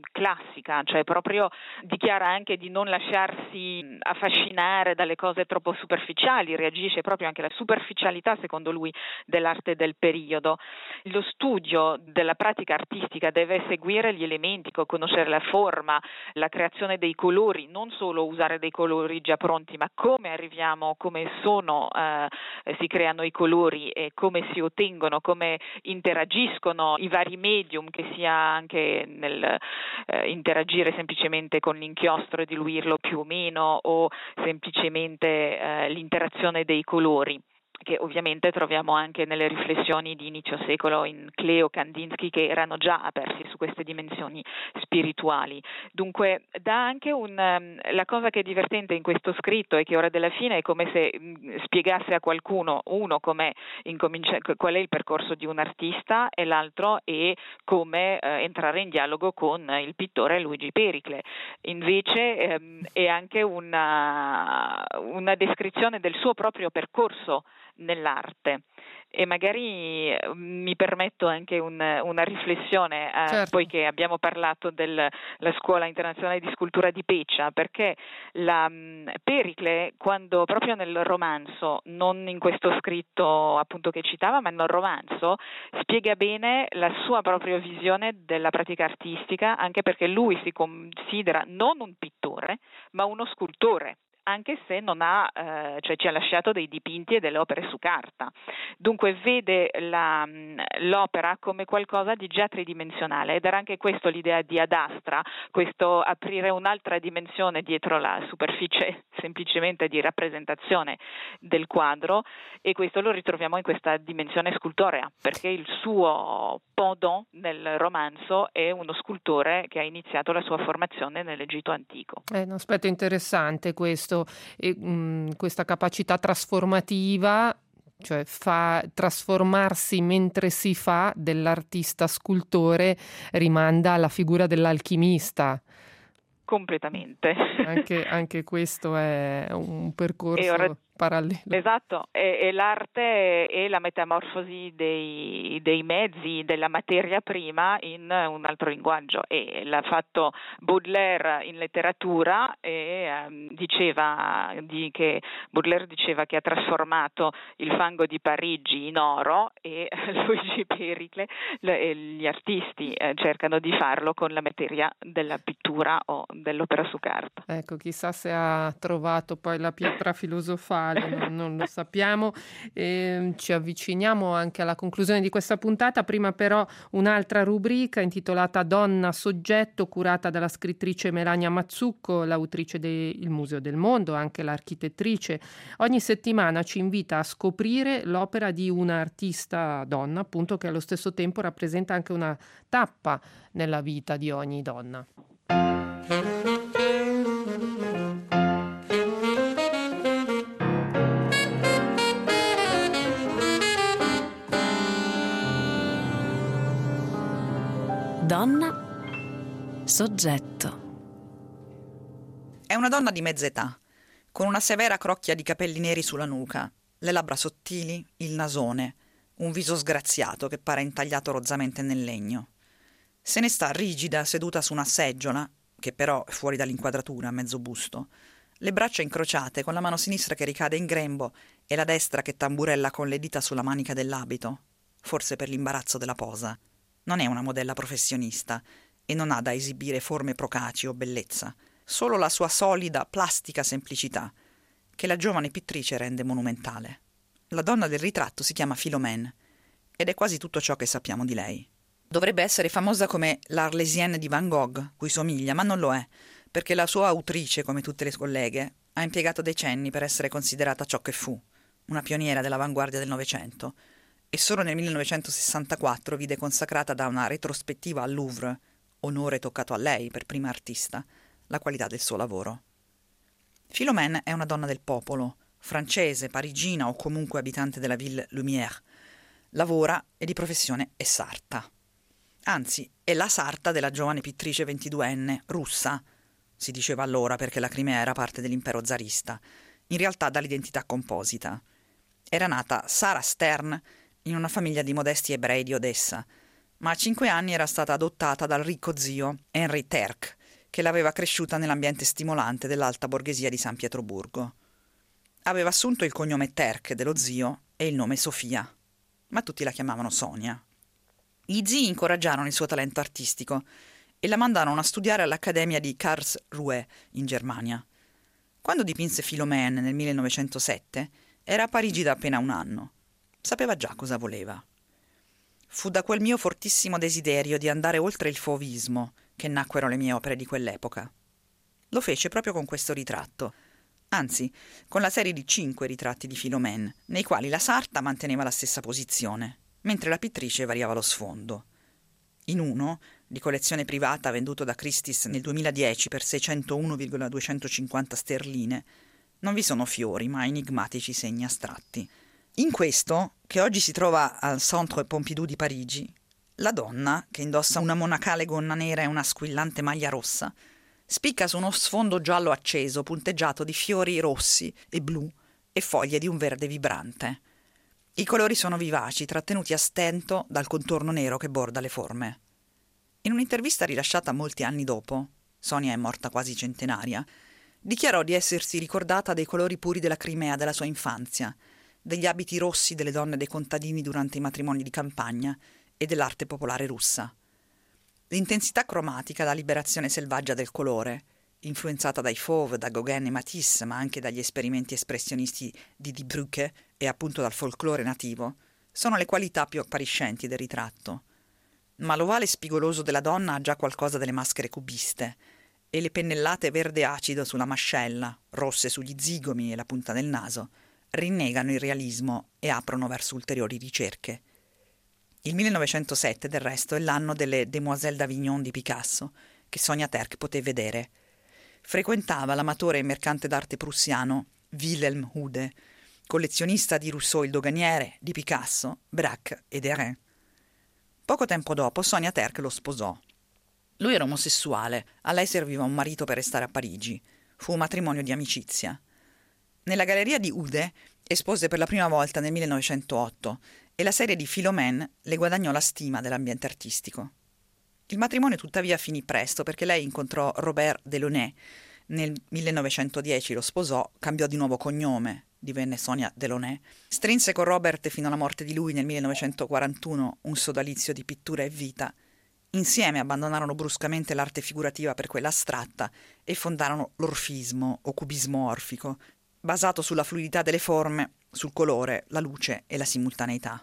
classica, cioè proprio dichiara anche di non lasciarsi affascinare dalle cose troppo superficiali, reagisce proprio anche alla superficialità, secondo lui, dell'arte del periodo. Lo studio della pratica artistica deve seguire gli elementi, conoscere la forma, la creazione dei colori, non solo usare dei colori già pronti, ma come arriviamo, come sono, eh, si creano i colori e come si ottengono, come interagiscono i vari medium, che sia anche nel eh, interagire semplicemente con l'inchiostro e diluirlo più o meno, o semplicemente eh, l'interazione dei colori, che ovviamente troviamo anche nelle riflessioni di inizio secolo in Cleo, Kandinsky, che erano già aperti su queste dimensioni spirituali. Dunque dà anche un la cosa che è divertente in questo scritto è che Ora della fine è come se mh, spiegasse a qualcuno, uno com'è incomincia, qual è il percorso di un artista, e l'altro è come eh, entrare in dialogo con il pittore Luigi Pericle. Invece ehm, è anche una, una descrizione del suo proprio percorso nell'arte. E magari mi permetto anche un, una riflessione, eh, certo. Poiché abbiamo parlato della Scuola Internazionale di Scultura di Peccia, perché la um, Pericle, quando proprio nel romanzo, non in questo scritto appunto che citava, ma nel romanzo, spiega bene la sua propria visione della pratica artistica, anche perché lui si considera non un pittore, ma uno scultore, anche se non ha, eh, cioè ci ha lasciato dei dipinti e delle opere su carta. Dunque vede la, l'opera come qualcosa di già tridimensionale, ed era anche questo l'idea di Ad Astra, questo aprire un'altra dimensione dietro la superficie semplicemente di rappresentazione del quadro, e questo lo ritroviamo in questa dimensione scultorea, perché il suo pendant nel romanzo è uno scultore che ha iniziato la sua formazione nell'Egitto antico. È un aspetto interessante questo. E, mh, questa capacità trasformativa, cioè fa trasformarsi mentre si fa, dell'artista scultore, rimanda alla figura dell'alchimista. Completamente. Anche, anche questo è un percorso ora, parallelo. Esatto, e, e l'arte è la metamorfosi dei, dei mezzi, della materia prima in un altro linguaggio, e l'ha fatto Baudelaire in letteratura, e um, diceva di che Baudelaire diceva che ha trasformato il fango di Parigi in oro, e Luigi Pericle e gli artisti eh, cercano di farlo con la materia della pittura o dell'opera su carta. Ecco, chissà se ha trovato poi la pietra filosofale, non, non lo sappiamo. E ci avviciniamo anche alla conclusione di questa puntata. Prima però un'altra rubrica intitolata Donna Soggetto, curata dalla scrittrice Melania Mazzucco, l'autrice del Museo del Mondo, anche l'architettrice. Ogni settimana ci invita a scoprire l'opera di una artista donna, appunto, che allo stesso tempo rappresenta anche una tappa nella vita di ogni donna. Donna Soggetto. È una donna di mezza età, con una severa crocchia di capelli neri sulla nuca, le labbra sottili, il nasone, un viso sgraziato che pare intagliato rozzamente nel legno. Se ne sta rigida, seduta su una seggiola, che però è fuori dall'inquadratura, a mezzo busto, le braccia incrociate, con la mano sinistra che ricade in grembo e la destra che tamburella con le dita sulla manica dell'abito, forse per l'imbarazzo della posa. Non è una modella professionista e non ha da esibire forme procaci o bellezza, solo la sua solida, plastica semplicità, che la giovane pittrice rende monumentale. La donna del ritratto si chiama Philomène ed è quasi tutto ciò che sappiamo di lei. Dovrebbe essere famosa come l'Arlésienne di Van Gogh, cui somiglia, ma non lo è, perché la sua autrice, come tutte le colleghe, ha impiegato decenni per essere considerata ciò che fu, una pioniera dell'avanguardia del Novecento, e solo nel millenovecentosessantaquattro vide consacrata da una retrospettiva al Louvre, onore toccato a lei per prima artista, la qualità del suo lavoro. Philomène è una donna del popolo, francese, parigina o comunque abitante della Ville Lumière. Lavora e di professione è sarta. Anzi, è la sarta della giovane pittrice ventiduenne, russa, si diceva allora perché la Crimea era parte dell'impero zarista, in realtà dall'identità composita. Era nata Sarah Stern in una famiglia di modesti ebrei di Odessa, ma a cinque anni era stata adottata dal ricco zio Henri Terck, che l'aveva cresciuta nell'ambiente stimolante dell'alta borghesia di San Pietroburgo. Aveva assunto il cognome Terck dello zio e il nome Sofia, ma tutti la chiamavano Sonia. Gli zii incoraggiarono il suo talento artistico e la mandarono a studiare all'Accademia di Karlsruhe in Germania. Quando dipinse Philomène nel millenovecentosette, era a Parigi da appena un anno. Sapeva già cosa voleva. Fu da quel mio fortissimo desiderio di andare oltre il fauvismo che nacquero le mie opere di quell'epoca. Lo fece proprio con questo ritratto, anzi, con la serie di cinque ritratti di Philomène, nei quali la sarta manteneva la stessa posizione, mentre la pittrice variava lo sfondo. In uno, di collezione privata venduto da Christie's nel duemiladieci per seicentouno virgola duecentocinquanta sterline, non vi sono fiori, ma enigmatici segni astratti. In questo, che oggi si trova al Centre Pompidou di Parigi, la donna, che indossa una monacale gonna nera e una squillante maglia rossa, spicca su uno sfondo giallo acceso punteggiato di fiori rossi e blu e foglie di un verde vibrante. I colori sono vivaci, trattenuti a stento dal contorno nero che borda le forme. In un'intervista rilasciata molti anni dopo, Sonia è morta quasi centenaria, dichiarò di essersi ricordata dei colori puri della Crimea della sua infanzia, degli abiti rossi delle donne dei contadini durante i matrimoni di campagna e dell'arte popolare russa. L'intensità cromatica, la liberazione selvaggia del colore, influenzata dai Fauve, da Gauguin e Matisse, ma anche dagli esperimenti espressionisti di Die Brücke e appunto dal folklore nativo, sono le qualità più appariscenti del ritratto. Ma l'ovale spigoloso della donna ha già qualcosa delle maschere cubiste, e le pennellate verde acido sulla mascella, rosse sugli zigomi e la punta del naso, rinnegano il realismo e aprono verso ulteriori ricerche. Il millenovecentosette, del resto, è l'anno delle Demoiselles d'Avignon di Picasso, che Sonia Terck poté vedere. Frequentava l'amatore e mercante d'arte prussiano Wilhelm Hude, collezionista di Rousseau il doganiere, di Picasso, Braque e Derain. Poco tempo dopo Sonia Terck lo sposò. Lui era omosessuale, a lei serviva un marito per restare a Parigi. Fu un matrimonio di amicizia. Nella galleria di Hude espose per la prima volta nel millenovecentootto e la serie di Philomène le guadagnò la stima dell'ambiente artistico. Il matrimonio tuttavia finì presto perché lei incontrò Robert Delaunay. Nel millenovecentodieci lo sposò, cambiò di nuovo cognome, divenne Sonia Delaunay. Strinse con Robert fino alla morte di lui nel millenovecentoquarantuno un sodalizio di pittura e vita. Insieme abbandonarono bruscamente l'arte figurativa per quella astratta e fondarono l'orfismo o cubismo orfico, basato sulla fluidità delle forme, sul colore, la luce e la simultaneità.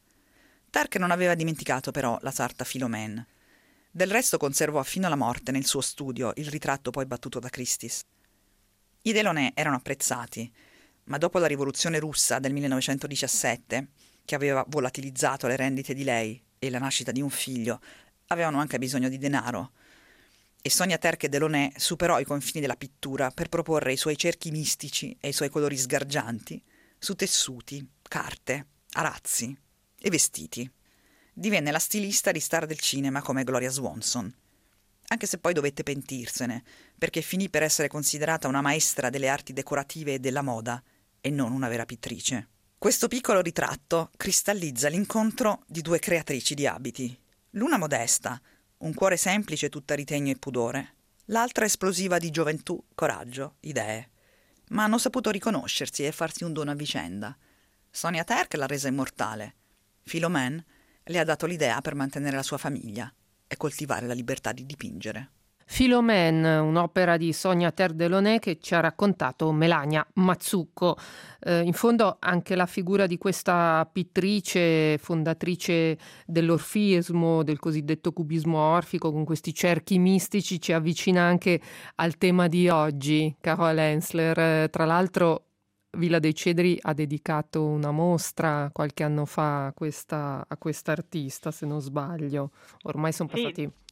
Terck non aveva dimenticato però la sarta Philomène. Del resto conservò fino alla morte nel suo studio il ritratto poi battuto da Christie's. I Delaunay erano apprezzati, ma dopo la rivoluzione russa del millenovecentodiciassette, che aveva volatilizzato le rendite di lei e la nascita di un figlio, avevano anche bisogno di denaro. E Sonia Terck Delaunay superò i confini della pittura per proporre i suoi cerchi mistici e i suoi colori sgargianti su tessuti, carte, arazzi e vestiti. Divenne la stilista di star del cinema come Gloria Swanson, anche se poi dovette pentirsene, perché finì per essere considerata una maestra delle arti decorative e della moda e non una vera pittrice. Questo piccolo ritratto cristallizza l'incontro di due creatrici di abiti, l'una modesta, un cuore semplice tutta ritegno e pudore, l'altra esplosiva di gioventù, coraggio, idee. Ma hanno saputo riconoscersi e farsi un dono a vicenda. Sonia Terck l'ha resa immortale. Philomène le ha dato l'idea per mantenere la sua famiglia e coltivare la libertà di dipingere. Philomène, un'opera di Sonia Terck Delaunay che ci ha raccontato Melania Mazzucco. Eh, in fondo anche la figura di questa pittrice, fondatrice dell'orfismo, del cosiddetto cubismo orfico, con questi cerchi mistici, ci avvicina anche al tema di oggi. Carol Hensler, eh, tra l'altro Villa dei Cedri ha dedicato una mostra qualche anno fa a questa, a questa artista, se non sbaglio. Ormai sono passati Sì.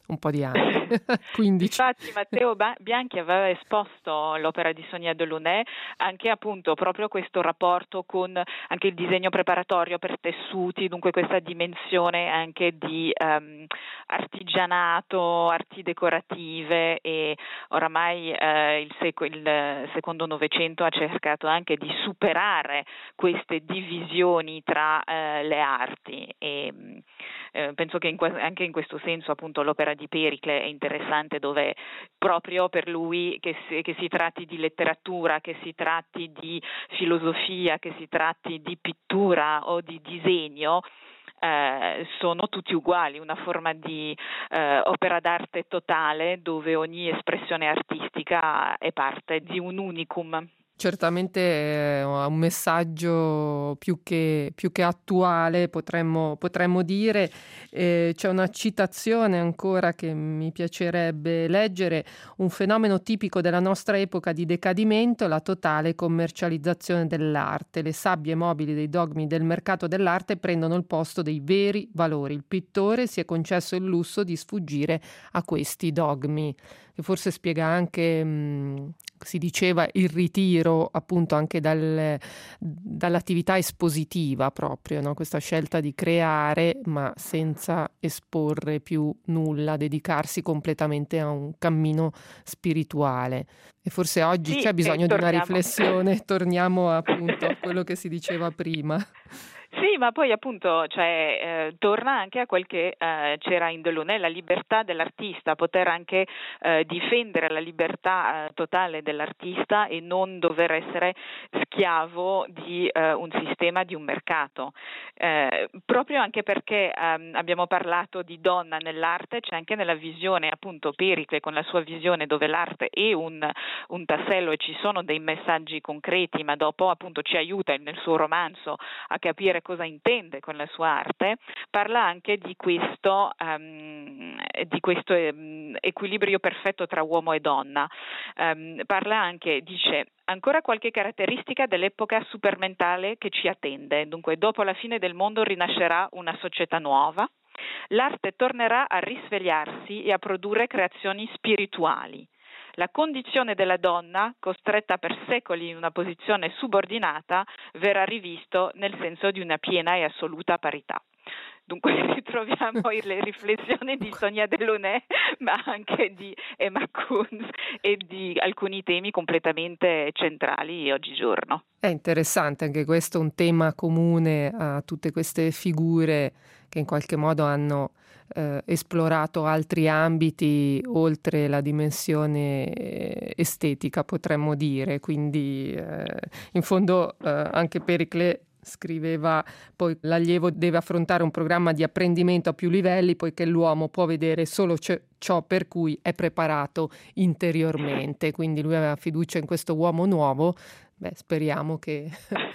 un po' di anni, quindici. Infatti Matteo Bianchi aveva esposto l'opera di Sonia Delaunay anche appunto proprio questo rapporto con anche il disegno preparatorio per tessuti, dunque questa dimensione anche di um, artigianato, arti decorative, e oramai eh, il, sec- il secondo Novecento ha cercato anche di superare queste divisioni tra eh, le arti, e eh, penso che in que- anche in questo senso appunto l'opera di Pericle è interessante, dove proprio per lui che si, che si tratti di letteratura, che si tratti di filosofia, che si tratti di pittura o di disegno, Eh, sono tutti uguali, una forma di eh, opera d'arte totale dove ogni espressione artistica è parte di un unicum. Certamente è un messaggio più che, più che attuale, potremmo, potremmo dire. Eh, c'è una citazione ancora che mi piacerebbe leggere: un fenomeno tipico della nostra epoca di decadimento, la totale commercializzazione dell'arte. Le sabbie mobili dei dogmi del mercato dell'arte prendono il posto dei veri valori. Il pittore si è concesso il lusso di sfuggire a questi dogmi, che forse spiega anche, mh, si diceva, il ritiro appunto anche dal, dall'attività espositiva proprio, no? Questa scelta di creare ma senza esporre più nulla, dedicarsi completamente a un cammino spirituale. E forse oggi sì, c'è bisogno di una riflessione, torniamo appunto a quello che si diceva prima. Sì, ma poi appunto cioè, eh, torna anche a quel che eh, c'era in Delaunay, la libertà dell'artista, poter anche eh, difendere la libertà eh, totale dell'artista e non dover essere schiavo di eh, un sistema, di un mercato. Eh, proprio anche perché ehm, abbiamo parlato di donna nell'arte, c'è anche nella visione appunto Pericle, con la sua visione dove l'arte è un, un tassello e ci sono dei messaggi concreti, ma dopo appunto ci aiuta nel suo romanzo a capire cosa intende con la sua arte. Parla anche di questo, um, di questo um, equilibrio perfetto tra uomo e donna. Um, parla anche, dice, ancora qualche caratteristica dell'epoca supermentale che ci attende. Dunque, dopo la fine del mondo rinascerà una società nuova. L'arte tornerà a risvegliarsi e a produrre creazioni spirituali. La condizione della donna, costretta per secoli in una posizione subordinata, verrà rivisto nel senso di una piena e assoluta parità. Dunque ritroviamo le riflessioni di Sonia Delaunay, ma anche di Emma Kunz e di alcuni temi completamente centrali oggigiorno. È interessante anche questo, un tema comune a tutte queste figure che in qualche modo hanno eh, esplorato altri ambiti oltre la dimensione estetica, potremmo dire. Quindi eh, in fondo eh, anche Pericle scriveva poi: l'allievo deve affrontare un programma di apprendimento a più livelli, poiché l'uomo può vedere solo c- ciò per cui è preparato interiormente. Quindi lui aveva fiducia in questo uomo nuovo. Beh, speriamo che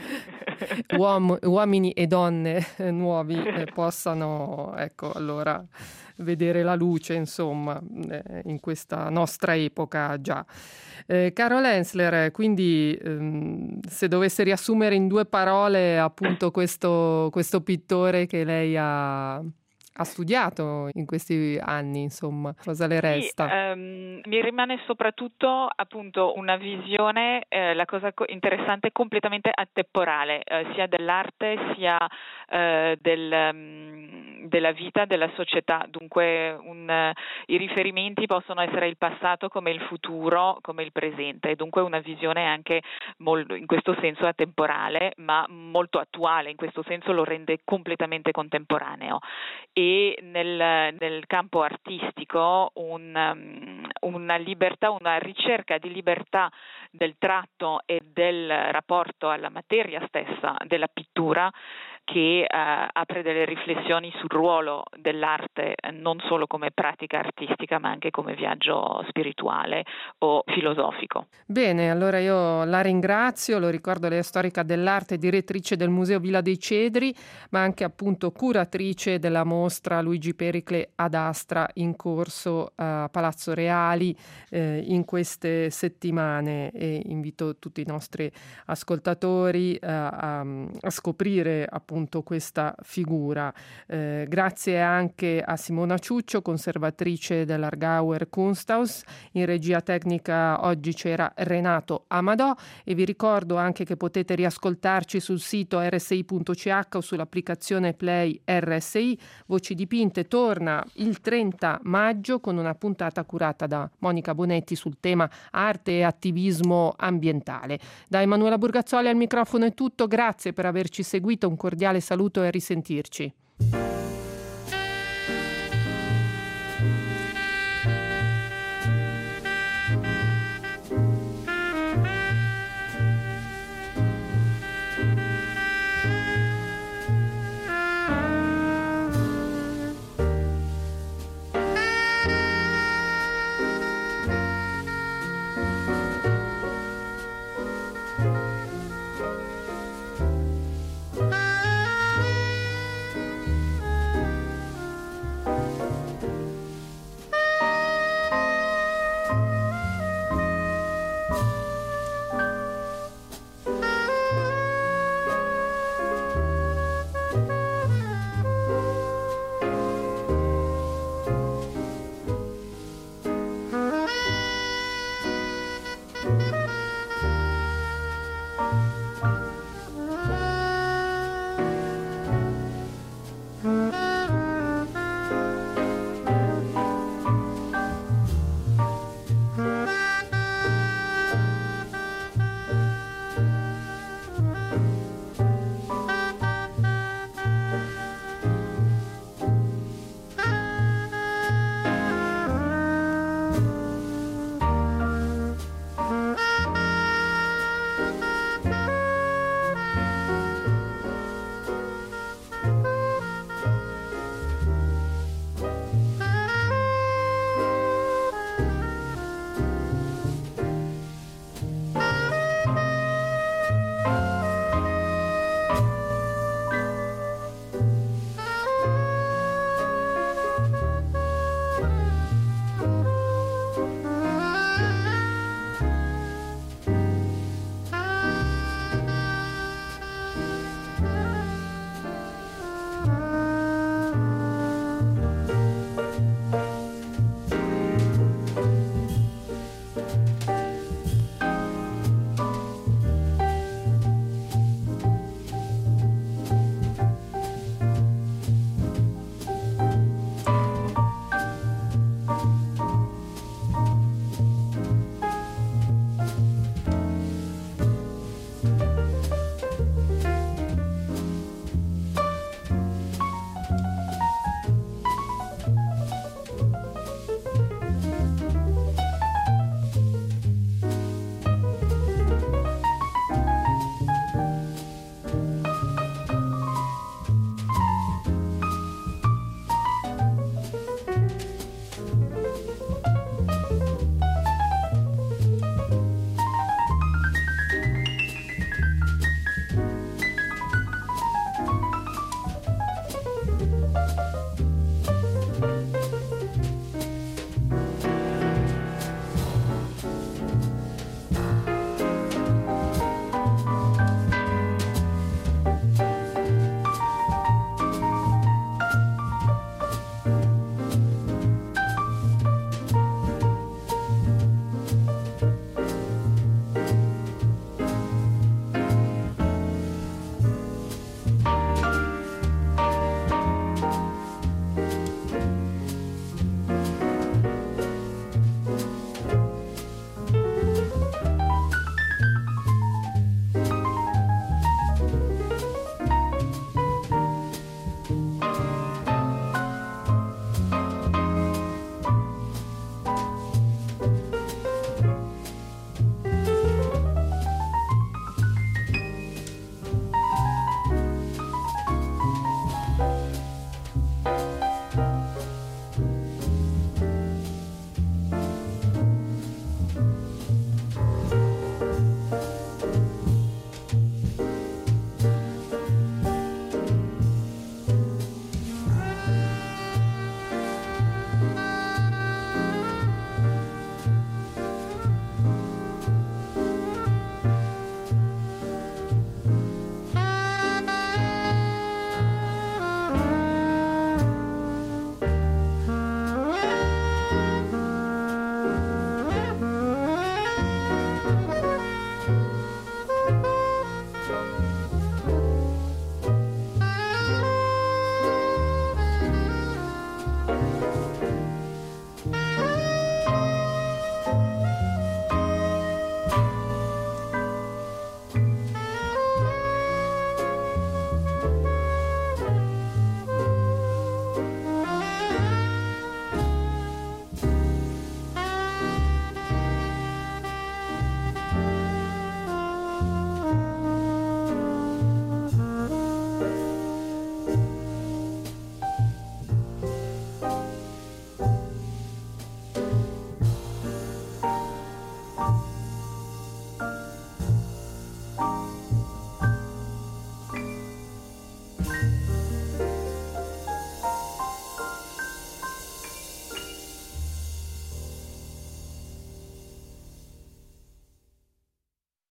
uom- uomini e donne nuovi eh, possano, ecco, allora vedere la luce, insomma, eh, in questa nostra epoca già. Eh, Carol Hensler, quindi ehm, se dovesse riassumere in due parole appunto questo, questo pittore che lei ha... ha studiato in questi anni, insomma, cosa le resta? Sì, ehm, mi rimane soprattutto appunto una visione, eh, la cosa co- interessante, completamente atemporale, eh, sia dell'arte sia eh, del, um, della vita, della società. Dunque un, uh, i riferimenti possono essere il passato come il futuro, come il presente, dunque una visione anche molto, in questo senso atemporale, ma molto attuale, in questo senso lo rende completamente contemporaneo. E nel, nel campo artistico un, um, una libertà, una ricerca di libertà del tratto e del rapporto alla materia stessa della pittura, che eh, apre delle riflessioni sul ruolo dell'arte non solo come pratica artistica ma anche come viaggio spirituale o filosofico. Bene, allora io la ringrazio, lo ricordo, lei è storica dell'arte, direttrice del Museo Villa dei Cedri, ma anche appunto curatrice della mostra Luigi Pericle ad Astra in corso a Palazzo Reali eh, in queste settimane, e invito tutti i nostri ascoltatori eh, a, a scoprire appunto appunto questa figura. Eh, grazie anche a Simona Ciuccio, conservatrice dell'Argauer Kunsthaus. In regia tecnica oggi c'era Renato Amadò e vi ricordo anche che potete riascoltarci sul sito erre esse i punto ci acca o sull'applicazione Play erre esse i. Voci dipinte torna il trenta maggio con una puntata curata da Monica Bonetti sul tema arte e attivismo ambientale. Da Emanuela Burgazzoli al microfono è tutto, grazie per averci seguito, un cordiale saluto e a risentirci.